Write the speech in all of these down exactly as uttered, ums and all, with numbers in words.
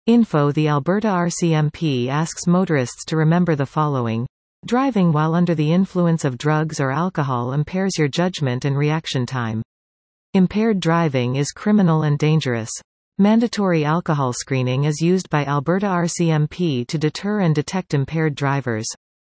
Info. The Alberta R C M P asks motorists to remember the following. Driving while under the influence of drugs or alcohol impairs your judgment and reaction time. Impaired driving is criminal and dangerous. Mandatory alcohol screening is used by Alberta R C M P to deter and detect impaired drivers.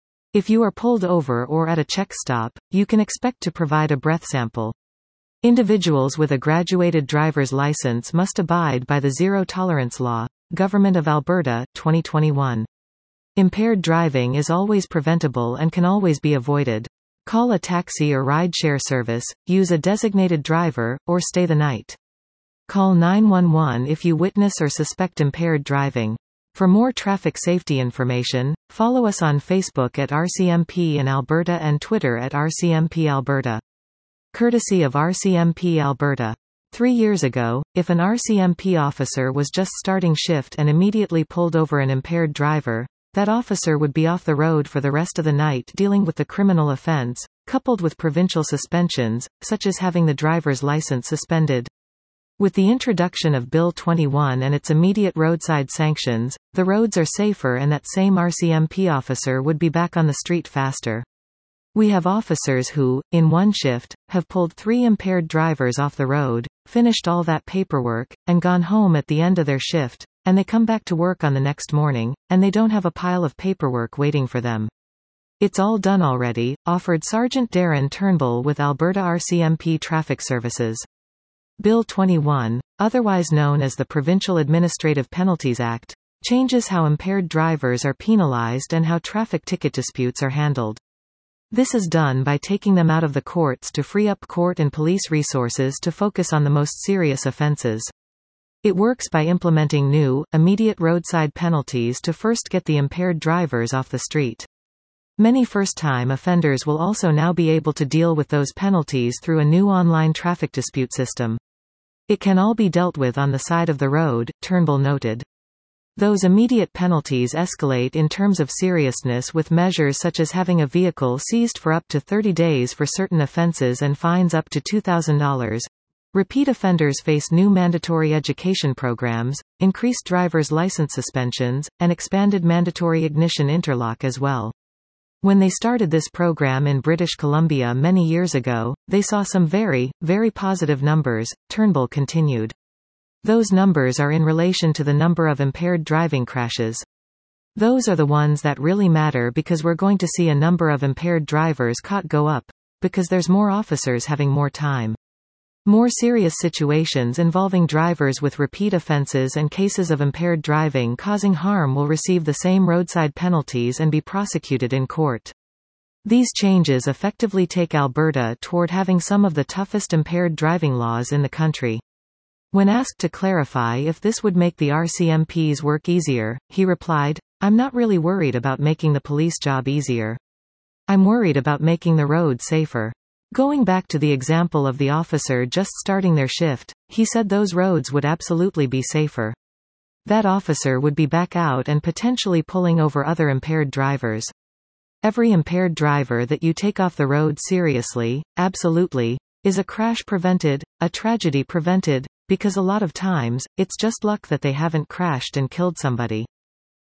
If you are pulled over or at a check stop, you can expect to provide a breath sample. Individuals with a graduated driver's license must abide by the Zero Tolerance Law, Government of Alberta, twenty twenty-one. Impaired driving is always preventable and can always be avoided. Call a taxi or ride-share service, use a designated driver, or stay the night. Call nine one one if you witness or suspect impaired driving. For more traffic safety information, follow us on Facebook at R C M P in Alberta and Twitter at R C M P Alberta. Courtesy of R C M P Alberta. Three years ago, if an R C M P officer was just starting shift and immediately pulled over an impaired driver, that officer would be off the road for the rest of the night dealing with the criminal offense, coupled with provincial suspensions, such as having the driver's license suspended. With the introduction of Bill twenty-one and its immediate roadside sanctions, the roads are safer and that same R C M P officer would be back on the street faster. We have officers who, in one shift, have pulled three impaired drivers off the road, finished all that paperwork, and gone home at the end of their shift, and they come back to work on the next morning, and they don't have a pile of paperwork waiting for them. It's all done already, offered Sergeant Darren Turnbull with Alberta R C M P Traffic Services. Bill twenty-one, otherwise known as the Provincial Administrative Penalties Act, changes how impaired drivers are penalized and how traffic ticket disputes are handled. This is done by taking them out of the courts to free up court and police resources to focus on the most serious offenses. It works by implementing new, immediate roadside penalties to first get the impaired drivers off the street. Many first-time offenders will also now be able to deal with those penalties through a new online traffic dispute system. It can all be dealt with on the side of the road, Turnbull noted. Those immediate penalties escalate in terms of seriousness with measures such as having a vehicle seized for up to thirty days for certain offences and fines up to two thousand dollars. Repeat offenders face new mandatory education programs, increased driver's license suspensions, and expanded mandatory ignition interlock as well. When they started this program in British Columbia many years ago, they saw some very, very positive numbers, Turnbull continued. Those numbers are in relation to the number of impaired driving crashes. Those are the ones that really matter because we're going to see a number of impaired drivers caught go up, because there's more officers having more time. More serious situations involving drivers with repeat offences and cases of impaired driving causing harm will receive the same roadside penalties and be prosecuted in court. These changes effectively take Alberta toward having some of the toughest impaired driving laws in the country. When asked to clarify if this would make the R C M P's work easier, he replied, "I'm not really worried about making the police job easier. I'm worried about making the road safer." Going back to the example of the officer just starting their shift, he said those roads would absolutely be safer. That officer would be back out and potentially pulling over other impaired drivers. Every impaired driver that you take off the road seriously, absolutely, is a crash prevented, a tragedy prevented, because a lot of times, it's just luck that they haven't crashed and killed somebody.